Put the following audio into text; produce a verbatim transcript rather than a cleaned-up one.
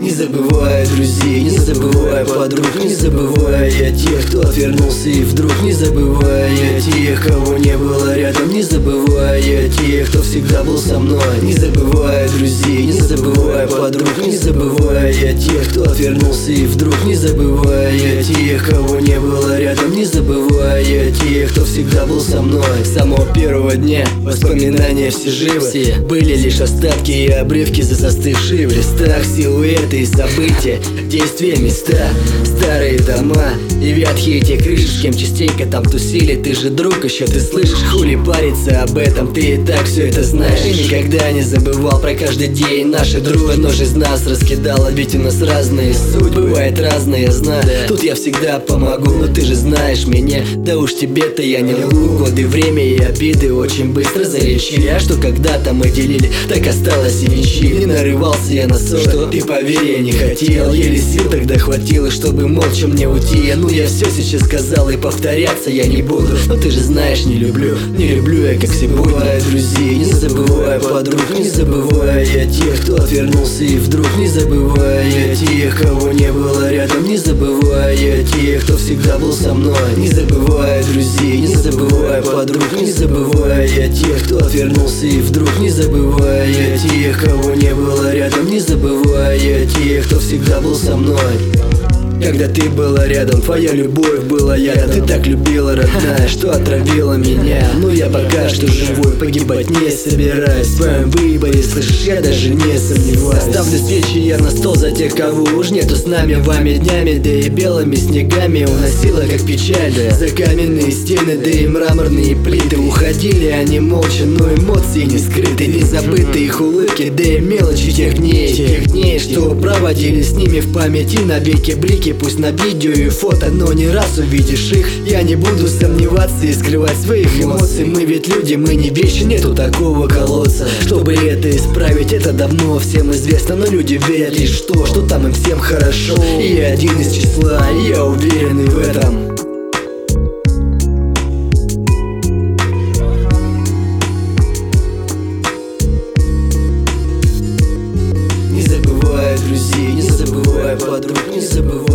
Не забывай друзей, не забывай подруг, не забывай о тех, кто отвернулся и вдруг. Не забывай о тех, кого не было рядом. Не забывай о тех, кто всегда был со мной. Не забывай друзей, не забывай подруг, не забывай о тех, кто отвернулся и вдруг. Не забывай о тех, кого не было рядом. Не забывай о тех, кто всегда был со мной. С самого первого дня воспоминания все живы, все были лишь остатки и обрывки за застывшие в листах. Силуэты и события, действия, места, старые дома и вятхие эти крыши, с кем частенько там тусили. Ты же друг еще, ты слышишь, хули париться об этом, ты и так все это знаешь. И никогда не забывал про каждый день нашей дружбы. Нож из нас раскидала, ведь у нас разные судьбы. Бывает разные, я знаю, тут я всегда помогу. Но ты же знаешь меня, да уж тебе-то я не лгу. Годы, время и обиды очень быстро залечили. А что когда-то мы делили, так осталось и вещи. Не нарывался я на ссоры, что ты поверь, я не хотел. Еле сил тогда хватило, чтобы молча мне уйти. Ну я все сейчас сказал и повторяться я не буду. Но ты же знаешь, не люблю, не люблю я как сегодня. Не забывай друзей, не забывай подруг, не забывай о тех, кто отвернулся и вдруг. Не забывай о тех, кого не было рядом. Не забывай о тех, кто всегда был со мной. Не забывай друзей, не забывай подруг, не забывай о тех, кто отвернулся и вдруг. Не забывай о тех, кого не было рядом. Не забывай о тех, кто всегда был со мной. Когда ты была рядом, твоя любовь была ядом. Ты так любила, родная, что отравила меня. Но я пока что живой, погибать не собираюсь. В твоем выборе, слышишь, я даже не сомневаюсь. Ставлю свечи я на стол за тех, кого уж нету с нами. Вами днями, да и белыми снегами уносила как печаль, да. За каменные стены, да и мраморные плиты. Уходили они молча, но эмоции не скрыты. Не забыты их улыбки, да и мелочи тех дней. Тех дней, что проводили с ними в памяти навеки блики. Пусть на видео и фото, но не раз увидишь их. Я не буду сомневаться и скрывать своих эмоций. Мы ведь люди, мы не вещи, нету такого колодца. Чтобы это исправить, это давно всем известно. Но люди верят лишь в то, что там им всем хорошо. И я один из числа, и я уверен и в этом. Не забывай друзей, не забывай подруг, не забывай